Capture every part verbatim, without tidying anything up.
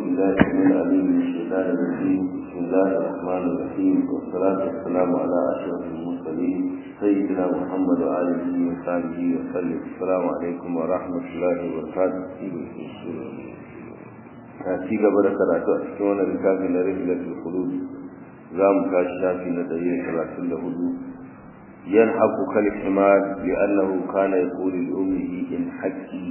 بالله من العليم من الشيطان الرجيم بسم الله الرحمن الرحيم والصلاة والسلام على أشرف المرسلين سيدنا محمد وآله وصحبه وسلم. السلام عليكم ورحمة الله وبركاته. ci gaba da karatu a cikin wannan littafi na Rihlatul Khulud za mu tashi shafi na ɗari da talatin da hudu. yanhaku kal himar bi annahu kana yaqulu li ummihi in haqqi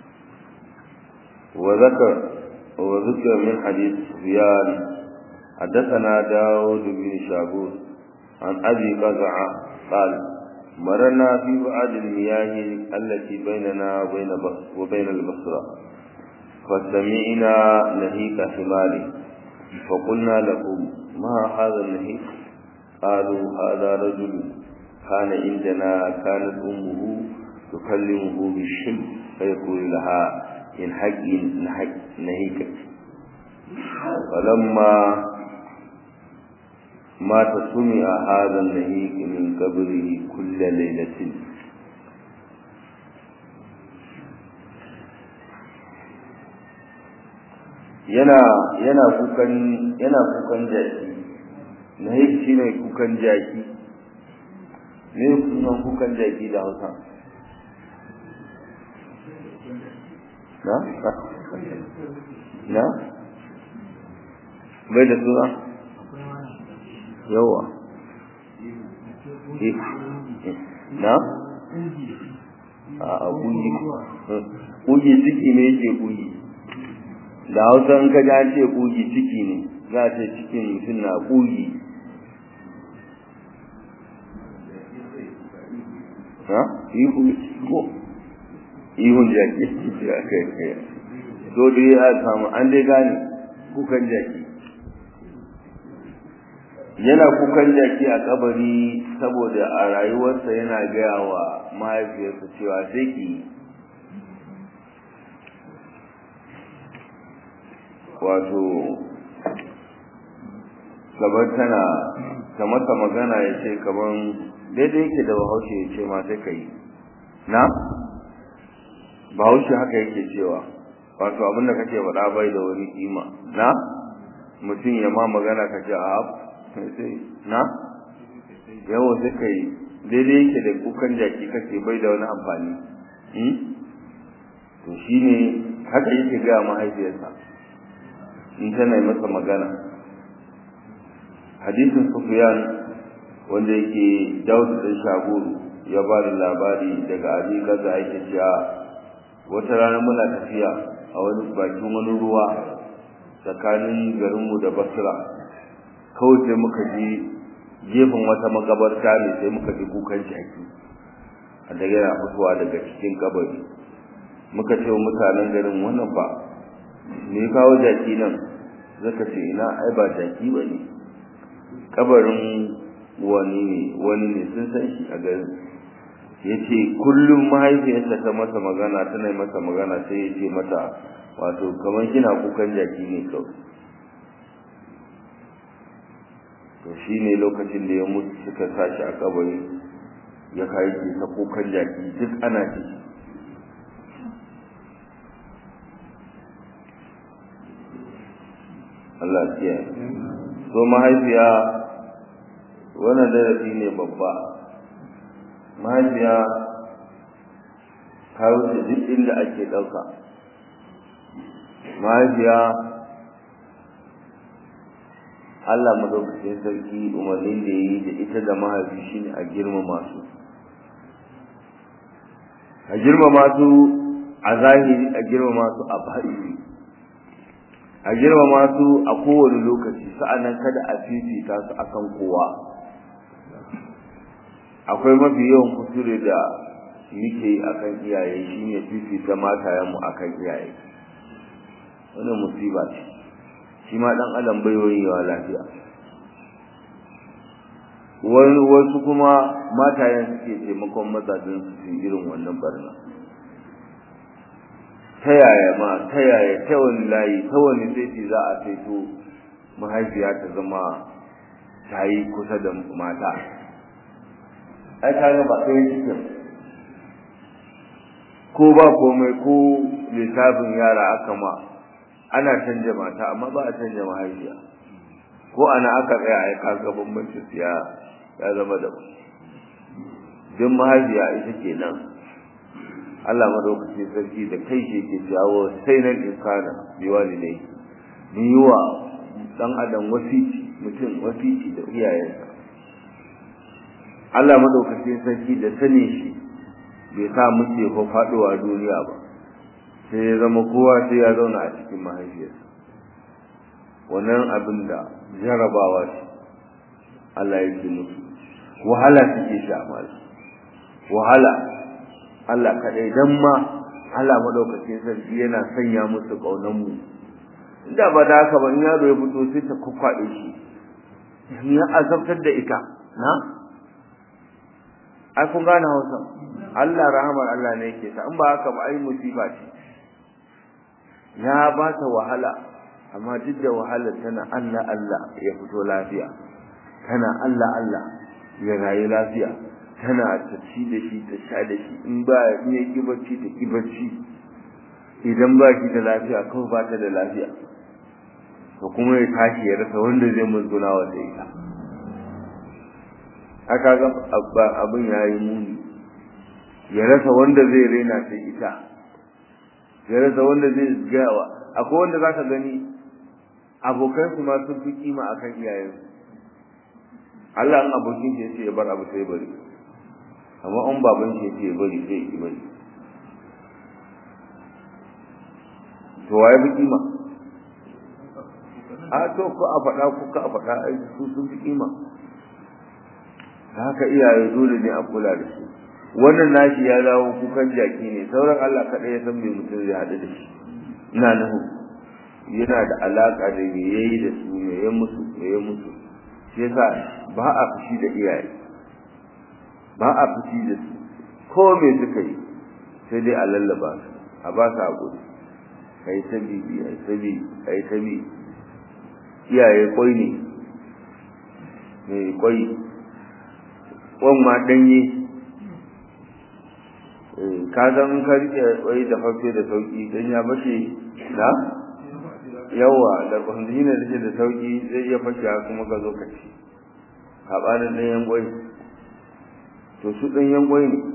wa zakar wa dhikra min hadith Sufyan حدثنا داود بن شابور عن أبي قزعة قال مرنا في بعض المياه التي بيننا وبين وبين البصرة فسمعنا نهيك حمار فقلنا لهم ما هذا النهيك؟ قالوا هذا رجل كان عندنا كانت أمه تكلمه بالشم فيقول لها إن حق نهيك. فلما مات سمع هذا النهيك من قبره كل ليلة. yana yana kukan yana kukan jaki nahik shine kukan jaki ne kuma kukan jaki da Hausa na na bai da suna yawa na a kuji kuji ciki ne yake kuji da Hausa in ka ga ce kugi ciki ne za ta cikin mutum na kugi ha ihu ko ihun jaki ya kai kai to dai a samu an dai gane kukan jaki yana kukan jaki a kabari saboda a rayuwarsa yana gaya wa mahaifiyarsa cewa sai ki wato gabar tana ta masa magana ya ce kaman daidai yake da bahaushe ya ce ma sai ka yi na bahaushe haka yake cewa wato abinda kake faɗa bai da wani kima na mutum ya ma magana ka ce a sai na yawo sai ka yi daidai yake da kukan jaki kake bai da wani amfani to shine haka yake ga mahaifiyarsa in tana masa magana. Hadisin Sufyan wanda yake Dawud bin Shabur ya ba da labari daga Abi Gaza yake cewa wata rana muna tafiya a wani bakin wani ruwa tsakanin garinmu da Basra kawai sai muka ji gefen wata makabarta ne sai muka ji kukan jaki a daga yana fitowa daga cikin kabari muka ce wa mutanen garin wannan ba me kawo jaki nan zaka ce ina ai ba jaki bane kabarin wani ne wani ne sun san shi a garin yace kullum mahaifiyarsa ta masa magana tana masa magana sai yace mata wato kamar kina kukan jaki ne kawai to shine lokacin da ya mutu suka sashi a kabari ya kai shi ta kukan jaki duk ana ji Allah ya so mahaifiya wannan darasi ne babba mahaifiya ta wuce duk inda ake ɗauka mahaifiya Allah madaukakin sarki umarnin da yi da ita da mahaifi shine a girmama su a girmama su a zahiri a girmama su a baɗini a girmama su a kowane lokaci sa'annan kada a fifita su akan kowa. Akwai mafi yawan kusure da muke yi akan iyaye shine fifita matayenmu akan iyaye. Wannan musiba ce. Shi ma dan adam bai wayewa lafiya. Wani wasu kuma matayen suke taimakon mazajen su su irin wannan barna. ta yaya ma ta yaya ta wani layi ta wani sai za a fito mahaifiya ta zama ta yi kusa da mata ai ta ga ba sai cikin ko ba komai ko lissafin yara aka ma ana canja mata amma ba a canja mahaifiya ko ana aka tsaya ai kaga bambancin ya ya zama da din mahaifiya ita kenan Allah madaukakin sarki da kai shi ke jawo sai nan insana biwali ne niwa dan adam wasiti mutum wasiti da iyayensa Allah madaukakin sarki da sane shi bai sa muke ko faduwa duniya ba sai ya zama kowa sai ya zauna a cikin mahaifiyarsa wannan abin da jarabawa ce Allah ya ji musu wahala suke sha masu wahala Allah kadai dan ma Allah madaukakin sarki yana sanya musu kaunan mu inda ba da haka ba in yaro ya fito sai ta kukkwade shi ya azabtar da ita na ai kun gane Hausa Allah rahamar Allah ne yake ta in ba haka ba ai musiba ce ya ba ta wahala amma duk da wahalar tana Allah Allah ya fito lafiya tana Allah Allah ya rayu lafiya tana taci da shi ta sha da shi in ba in ya ki bacci ta ki bacci idan ba ki da lafiya ko ba ta da lafiya to kuma ya tashi ya rasa wanda zai musguna wa da ita haka ga abin yayi muni ya rasa wanda zai rena sai ita ya rasa wanda zai gawa akwai wanda zaka gani abokan su ma sun fi kima akan iyayensu Allah an abokin shi yace ya bar abu sai bari amma an baban shi yace ya bari sai ya bari to waye fi kima a to ko a faɗa ko ka a faɗa ai su sun fi kima haka iyaye dole ne a kula da su wannan nashi ya dawo kukan jaki ne sauran Allah kadai ya san me mutum zai hada da shi ina nuhu yana da alaka da me yayi da su me ya musu me ya musu shi yasa ba a fushi da iyaye ba a fushi da su ko me suka yi sai dai a lallaba su a ba su hakuri kai tabi ai tabi ai tabi iyaye koi ne me koi ma danye ka zan ka rike wai da fafe da sauki dan ya bace da yawa da bandina da da sauki zai iya fashe kuma ka zo ka ci habanin dan yan goyi to su dan yan goyi ne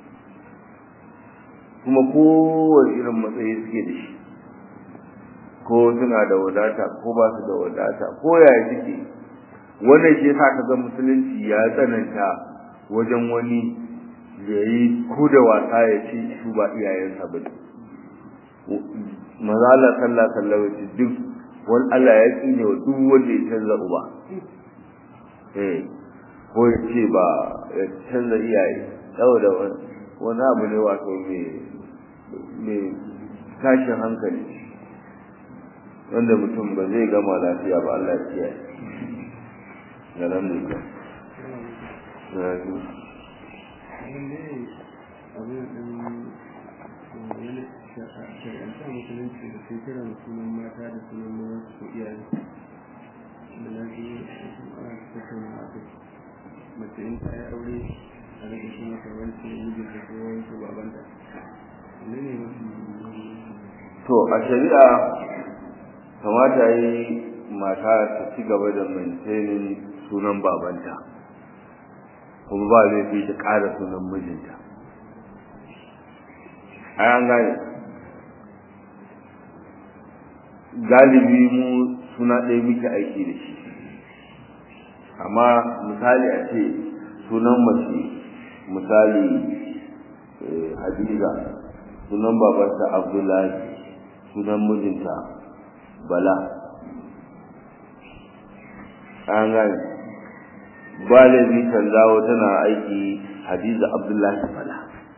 kuma kowace irin matsayi suke da shi ko suna da wadata ko ba su da wadata ko yaya suke wannan shi yasa kaga musulunci ya tsananta wajen wani yayi ko da wasa ya ci su ba iyayensa ba maza Allah sallallahu alaihi wasallam duk wal Allah ya tsine wa duk wanda ya canza uba eh ko ya ce ba ya canza iyaye saboda wani abu ne wato me me tashin hankali wanda mutum ba zai gama lafiya ba Allah ya kiyaye alhamdulillah shari'antar musulunci da sun kira sunan mata da sunan maza su iyaye da na ji ana tattauna a kai mace in ta yi aure a rage shi mata wancan mijin da ko wancan babanta ne ne mafi to a shari'a kamata yi mata ta ci gaba da maintaining sunan babanta kuma ba zai fi ta ƙara sunan mijinta a yan gane galibi mu suna ɗaya muke aiki da shi amma misali a ce sunan mace misali Hadiza sunan babarta Abdullahi sunan mijinta Bala an gane ba laifi kan dawo tana aiki Hadiza Abdullahi Bala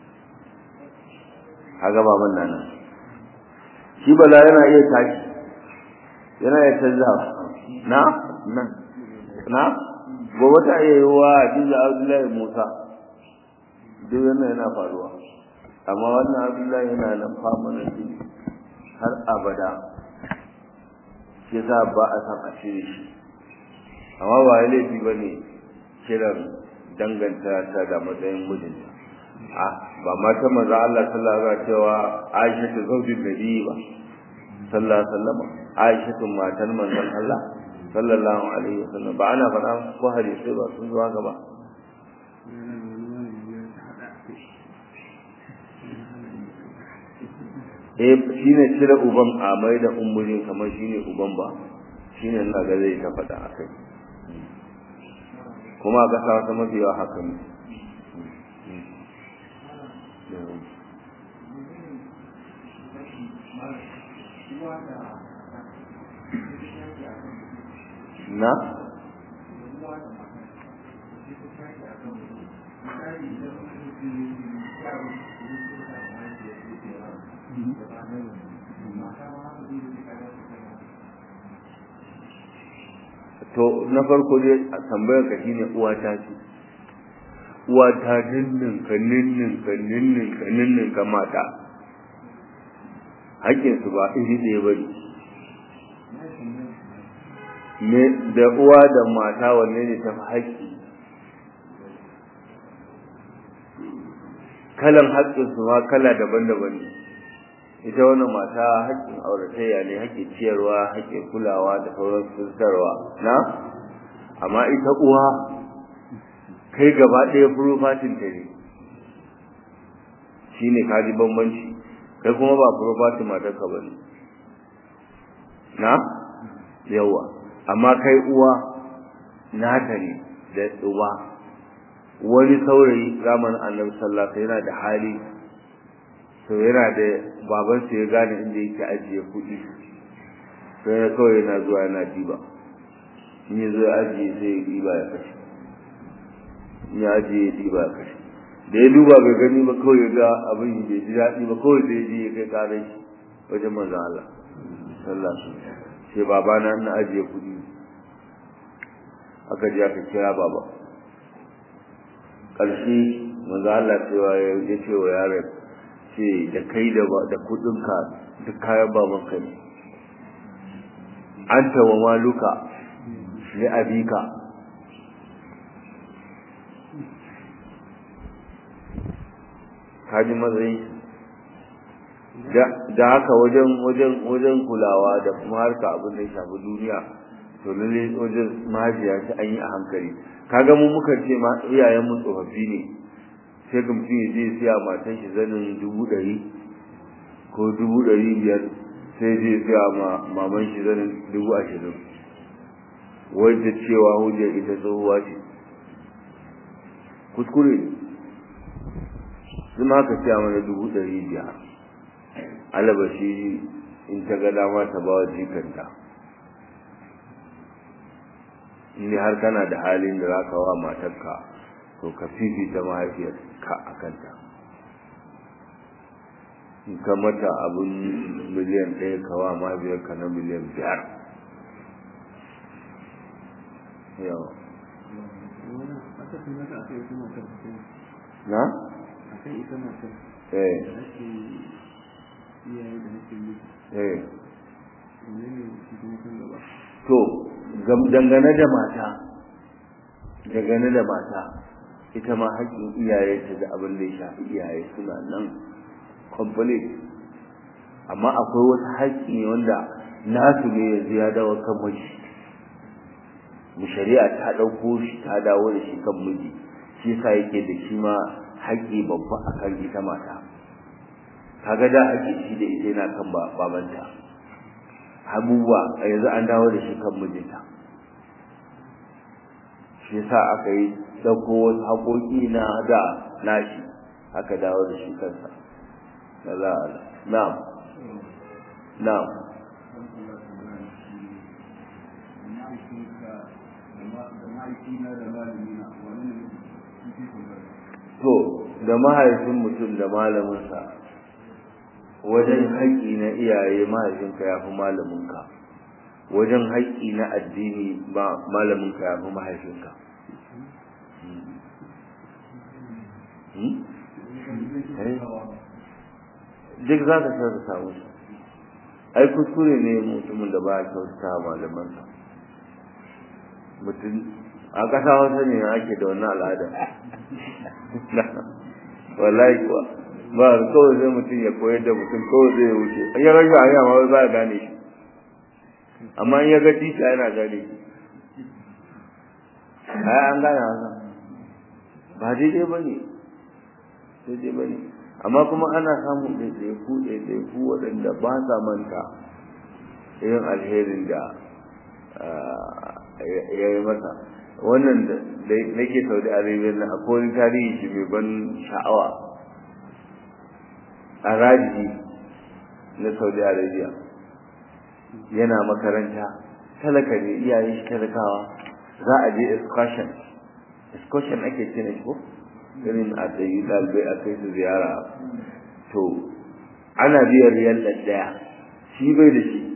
kaga baban nan shi Bala yana iya tashi yana iya canzawa na na na gobe ta iya yi wa Hadiza Abdullahi Musa duk wannan yana faruwa amma wannan Abdullahi yana nan famanin shi har abada shi za ba a san a cire shi amma ba ya laifi ba ne kiran danganta ta da matsayin mijinta a ba mata maza Allah sallallahu alaihi cewa Aisha ta zaujin nabi ba sallallahu alaihi wasallam Aisha tun matar manzon Allah sallallahu alaihi wasallam ba ana faɗa ko hadisi ba sun zuwa gaba eh shine cire uban a mai da ummurin kamar shine uban ba shine ina ga zai ta faɗa akai kuma ga sa wata mafiya haka ne na to na farko dai a tambayar ka shine uwa ta ce uwa ta dinnin ka ninnin ka ninnin ka ninnin ka mata hakkin su ba iri ɗaya bane ne da uwa da mata wanne ne ta fi haƙƙi kalan haƙƙin su ma kala daban-daban ne ita wannan mata haƙƙin auratayya ne haƙƙin ciyarwa haƙƙin kulawa da sauran sutarwa na amma ita uwa kai gaba ɗaya furufatin ta ne shine kaji bambanci kai kuma ba furufatin matarka bane na yawa amma kai uwa nata ne da uba wani saurayi zamanin annabi sallallahu alaihi wasallam yana da hali to yana da baban sa ya gane inda yake ajiye kuɗi sai ya kawai yana zuwa yana diba in ya zo ya ajiye sai ya diba ya kashe in ya ajiye ya diba ya kashe da ya duba bai gani ba kawai ya ga abin bai ji daɗi ba kawai sai ya je ya kai ƙarar shi wajen manzon Allah sallallahu alaihi wasallam sai babana na ajiye kuɗi aka je aka kira baba ƙarshe manzo Allah cewa ya ce wa yaron ce da kai da da kuɗinka duk kayan babanka ne anta wa maluka li abika kaji matsayi da haka wajen wajen wajen kulawa da kuma harka abin da ya shafi duniya to lalle wajen mahajiya shi an yi a hankali kaga mu muka ce ma iyayen mu tsofaffi ne sai ga mutum ya je siya matan shi zanin dubu ɗari ko dubu ɗari biyar sai je siya ma maman shi zanin dubu ashirin wai da cewa hujjar ita tsohuwa ce kuskure ne zuma ka siya mana dubu ɗari biyar alabashi in ta ga dama ta ba wa jikanta in har kana da halin da zaka wa matarka to ka fifita mahaifiyarka a kanta in ka mata abun miliyan ɗaya ka wa mahaifiyarka na miliyan biyar yawa na? eh eh to dangane da mata dangane da mata ita ma haƙƙin iyaye ta da abin da ya shafi iyaye suna nan complete amma akwai wata haƙƙi wanda nasu ne yanzu ya dawo kan miji mu shari'a ta ɗauko shi ta dawo da shi kan miji shi yasa yake da shi ma haƙƙi babba akan ita mata kaga da haƙƙi shi da ita yana kan babanta abubuwa yanzu an dawo da shi kan mijinta shi yasa aka yi dauko wasu haƙoƙi na da nashi aka dawo da shi kansa na'am na'am na'am to da mahaifin mutum da malaminsa wajen haƙƙi na iyaye mahaifinka ya fi malaminka wajen haƙƙi na addini ba malaminka ya fi mahaifinka duk za ka kyautata musu ai kuskure ne mutumin da ba ya kyautata malamansa mutum a ƙasa wata ne ake da wannan al'ada wallahi kuwa ba kawai zai mutum ya koyar da mutum kawai zai wuce an yi rashin hanya ma za a gane shi amma in ya ga tita yana gane shi ai an gane haka ba daidai ba ne daidai ba ne amma kuma ana samun ɗaiɗaiku ɗaiɗaiku waɗanda ba sa manta irin alherin da ya yi masa wannan da nake Saudi Arabia na akwai wani tarihi shi mai ban sha'awa a raji na Saudi Arabia yana makaranta talaka ne iyayen shi talakawa za a je excursion excursion ake ce ne ko irin a tsayi ɗalibai a kai su ziyara to ana biyan riyal ɗaya shi bai da shi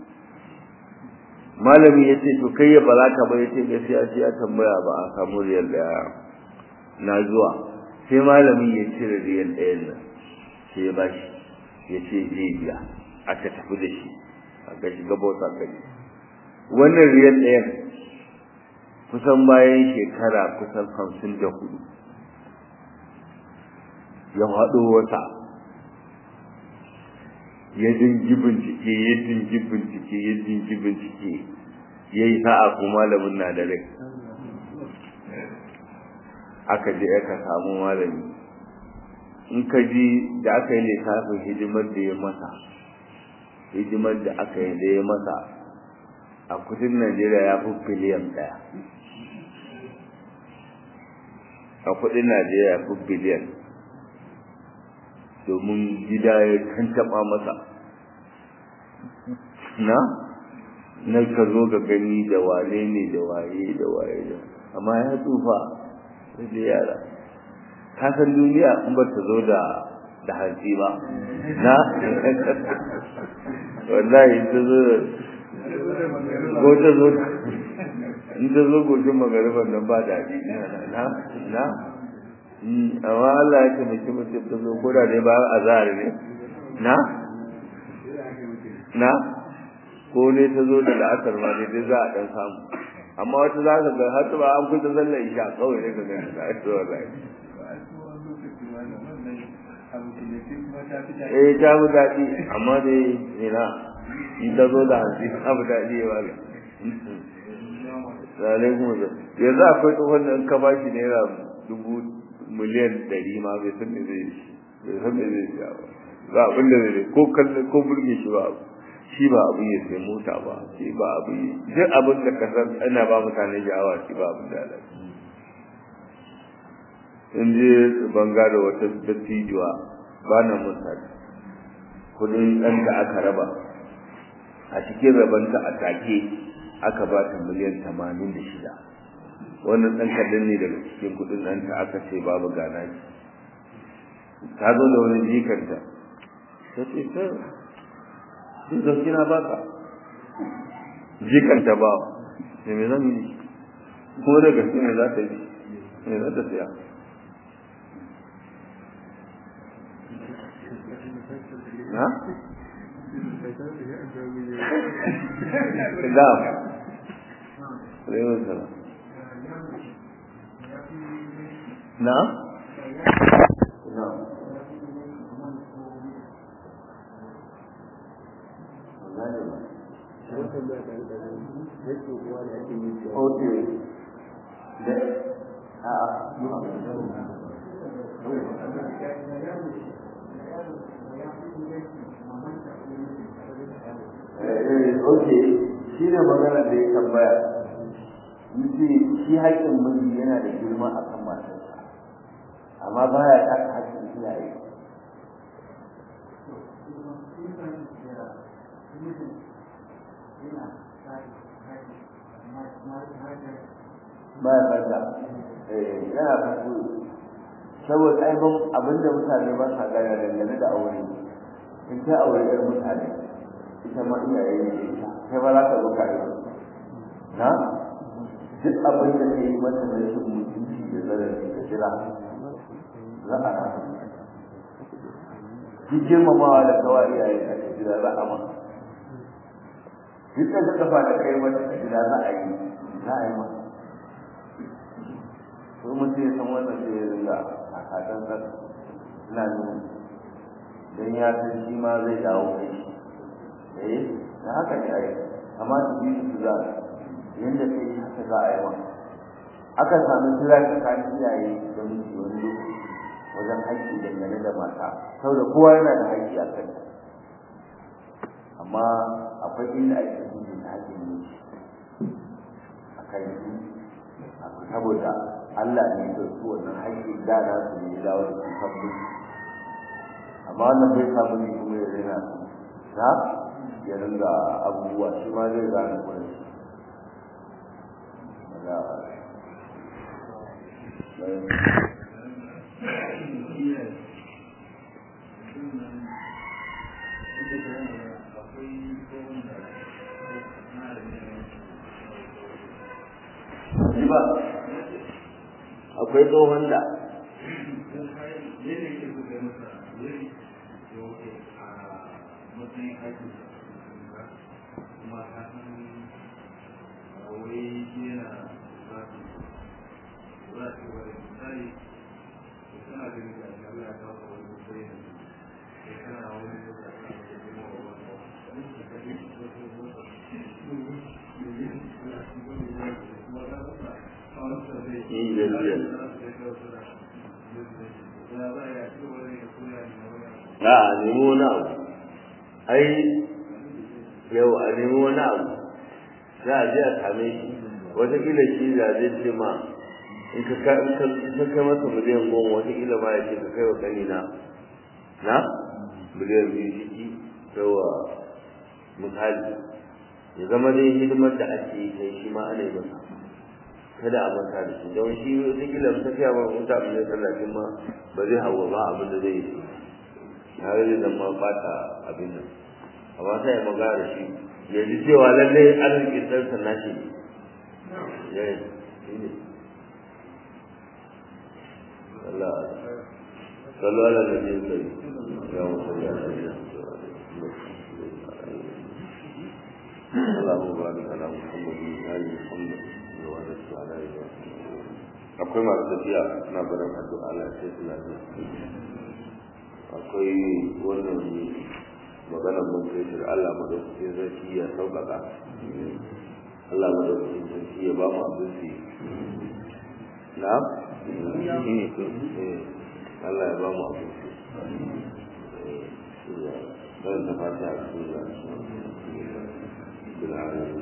malami ya ce to kai ya balaka ba ya ce gaskiya sai ya tambaya ba a samu riyal ɗaya na zuwa sai malami ya cire riyal ɗayan nan sai ya bashi ya ce zai biya aka tafi da shi aka shiga bauta kai wannan riyal ɗayan kusan bayan shekara kusan hamsin da hudu ya haɗo wata ya dingi bincike ya dingi bincike ya dingi bincike ya yi sa'a ko malamin na da rai aka je aka samu malami in ka ji da aka yi lissafin hidimar da ya masa hidimar da aka yi da ya masa a kudin Najeriya ya fi biliyan ɗaya a kudin Najeriya ya fi biliyan domin gida ya kan taɓa masa na na ka zo ga gani da wane ne da waye da waye da amma ya tsufa da yara ka san duniya in ba ta zo da da hanci ba na wallahi ta zo ko ta zo in ta zo gojin magariban nan ba daɗi na na amma Allah ya taimaki mutum ta zo koda dai ba azhar ne na na ko ne ta zo da la'asar ma ne dai za a dan samu amma wata za ka ga har ba an kusa sallar isha kawai ne ka ga ta to wallahi eh ta mu daɗi amma dai ina in ta zo da hanci abu daɗi ya wale alaikum yanzu akwai tsohon da in ka ba shi naira dubu miliyan ɗari ma bai san me zai bai san me zai siya ba ba abin da zai ko kallon ko burge shi ba shi ba abin ya sai mota ba shi ba abin duk abin da ka san ana ba mutane sha'awa shi ba abin da alaƙa in je banga da wata dattijuwa ba na mutane kudin ɗan da aka raba a cikin rabanta a take aka ba ta miliyan tamanin da shida wannan ɗan kaɗan ne daga cikin kuɗin nan ta aka ce babu gana ki ta zo da wani jikanta ta ce ta duk zauki na baka jikanta ba sai me zan yi kuma da gaske ne za ta yi me za ta siya na? da Alaikum salam. Na? Na. Okay. Da a eh okay shi ne magana da ya tambaya yace shi haƙƙin miji yana da girma a kan matarsa amma baya taka haƙƙin iyaye baya fata eh yana fata saboda ai ban abinda mutane ba sa gane dangane da aure in ta aure ɗan mutane ita ma iyaye ne ita kai ba za ka zo kare na duk abin da ke yi mata da shi mutunci da zarafi da jira za a rasa duk girmamawa da kawai iyaye a jira za a ma duk da kafa da kai mata a jira za a yi za a yi ma to mutum ya san wannan sai ya ringa a katon sa ina nuna dan ya san shi ma zai dawo kai eh da haka ne ai amma su bi su za yanda kai haka za a yi ma aka samu kira tsakanin iyaye da miji wani lokaci wajen haƙƙi dangane da mata saboda kowa yana da haƙƙi a kai amma akwai inda ake yin haƙƙin miji a kai saboda Allah ne ya su wannan haƙƙin da na su ne da wani sabbi amma wannan bai samu ne kuma ya rena ta ya ringa abubuwa shi ma zai gane kuma Allah ba akwai tsohon da a nemi wani abu ai yau a nemi wani abu za a je a same shi wataƙila shi da zai ce ma in ka kai masa miliyan goma wataƙila ma ya ce ka kai wa ƙanina na miliyan biyu ciki yawa misali ya zama dai hidimar da ake yi kai shi ma ana yi masa kada a manta da shi don shi wataƙila tafiya ba mutane miliyan talatin ma ba zai hawa ba abin da zai yi har yi zama bata abin nan amma sai ya magana da shi ya ji cewa lallai arzikin ɗansa na shi ya yi ne Allah sallu ala da jin sai ya mutu ya sai Allahu barik ala Muhammadin wa ali Muhammad wa ala alihi akwai masu tafiya na barin addu'a Allah sai su lafiya akwai wannan maganar mutum Allah madaukakin sarki ya sauƙaƙa Allah madaukakin sarki ya ba mu abinci na Allah ya ba mu abinci don ta fata a cikin bil'adun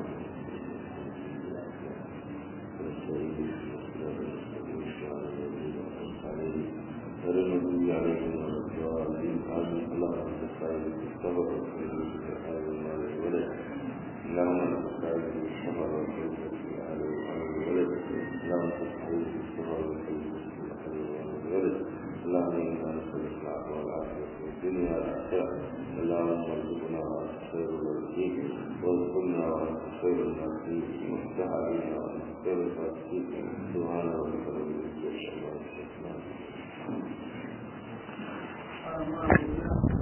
فرمضوا عليهم والضالين آمين اللهم تستعيذ بالصبر والخير والمال والولد اللهم تستعيذ بالصبر والخير والولد اللهم تستعيذ بالصبر والخير والولد اللهم إنا نسألك العفو والعافية في الدنيا والآخرة اللهم ارزقنا وأنت خير الرزقين واذكرنا وأنت خير الناصرين وافتح علينا وأنت خير الفاتحين سبحان ربك